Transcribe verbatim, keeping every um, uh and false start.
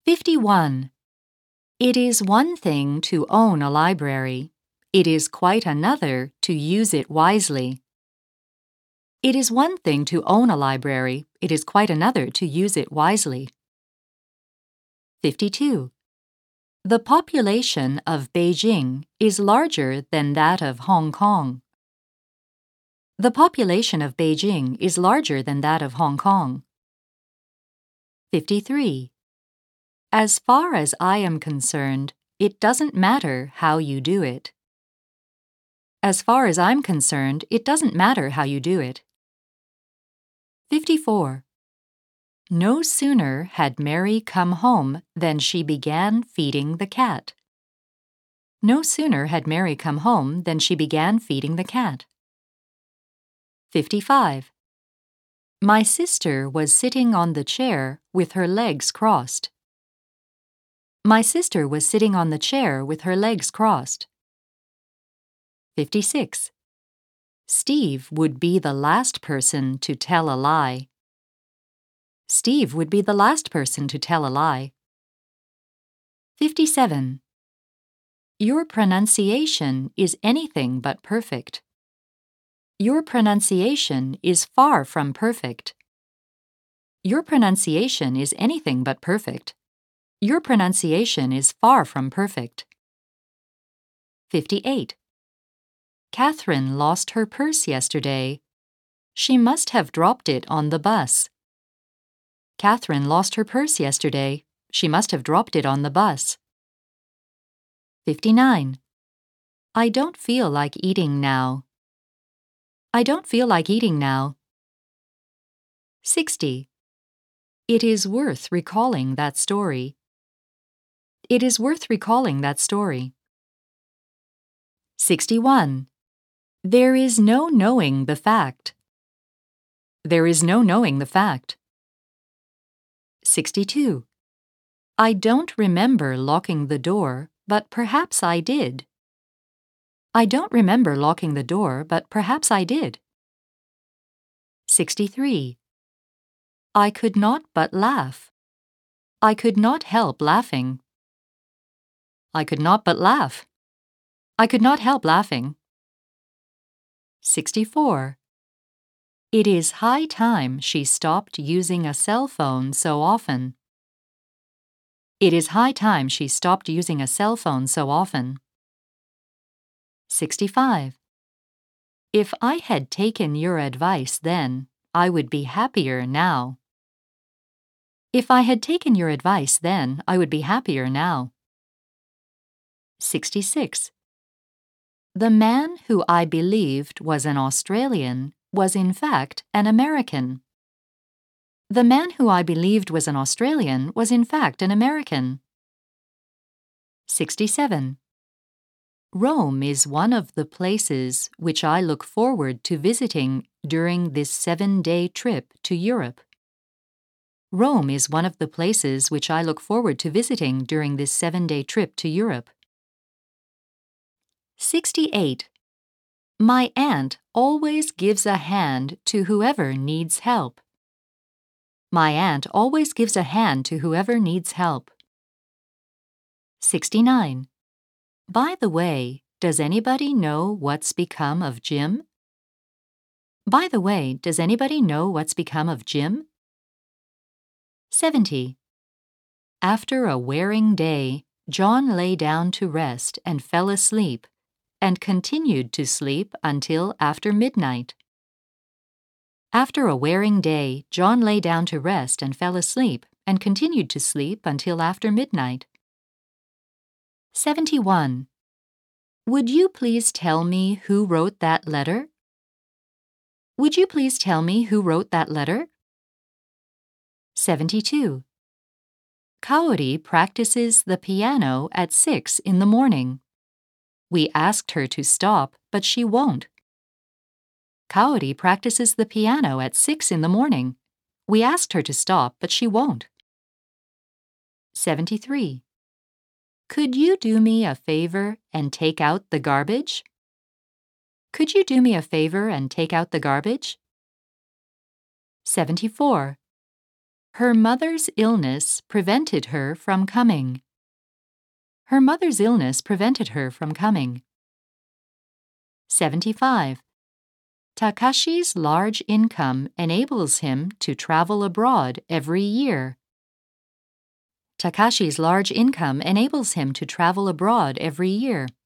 fifty-one. It is one thing to own a library. It is quite another to use it wisely. It is one thing to own a library. It is quite another to use it wisely. fifty-two. The population of Beijing is larger than that of Hong Kong. The population of Beijing is larger than that of Hong Kong. fifty-three. As far as I am concerned, it doesn't matter how you do it. As far as I'm concerned, it doesn't matter how you do it. fifty-four. No sooner had Mary come home than she began feeding the cat. No sooner had Mary come home than she began feeding the cat. fifty-five. My sister was sitting on the chair with her legs crossed. My sister was sitting on the chair with her legs crossed. fifty-six. Steve would be the last person to tell a lie. Steve would be the last person to tell a lie. fifty-seven. Your pronunciation is anything but perfect. Your pronunciation is far from perfect. Your pronunciation is anything but perfect. Your pronunciation is far from perfect. fifty-eight. Catherine lost her purse yesterday. She must have dropped it on the bus. Catherine lost her purse yesterday. She must have dropped it on the bus. fifty-nine. I don't feel like eating now. I don't feel like eating now. sixty. It is worth recalling that story. It is worth recalling that story. sixty-one. There is no knowing the fact. There is no knowing the fact. sixty-two. I don't remember locking the door, but perhaps I did. I don't remember locking the door, but perhaps I did. sixty-three. I could not but laugh. I could not help laughing. I could not but laugh. I could not help laughing. sixty-four. It is high time she stopped using a cell phone so often. It is high time she stopped using a cell phone so often. sixty-five. If I had taken your advice then, I would be happier now. If I had taken your advice then, I would be happier now. sixty-six. The man who I believed was an Australian was in fact an American. The man who I believed was an Australian was in fact an American. sixty-seven. Rome is one of the places which I look forward to visiting during this seven-day trip to Europe. Rome is one of the places which I look forward to visiting during this seven-day trip to Europe. sixty-eight. My aunt always gives a hand to whoever needs help. My aunt always gives a hand to whoever needs help. sixty-nine. By the way, does anybody know what's become of Jim? By the way, does anybody know what's become of Jim? seventy. After a wearing day, John lay down to rest and fell asleep, and continued to sleep until after midnight. After a wearing day, John lay down to rest and fell asleep, and continued to sleep until after midnight. seventy-one. Would you please tell me who wrote that letter? Would you please tell me who wrote that letter? seventy-two. Kaori practices the piano at six in the morning. We asked her to stop, but she won't. Kaori practices the piano at six in the morning. We asked her to stop, but she won't. seventy-three. Could you do me a favor and take out the garbage? Could you do me a favor and take out the garbage? seventy-four. Her mother's illness prevented her from coming. Her mother's illness prevented her from coming. seventy-five. Takashi's large income enables him to travel abroad every year. Takashi's large income enables him to travel abroad every year.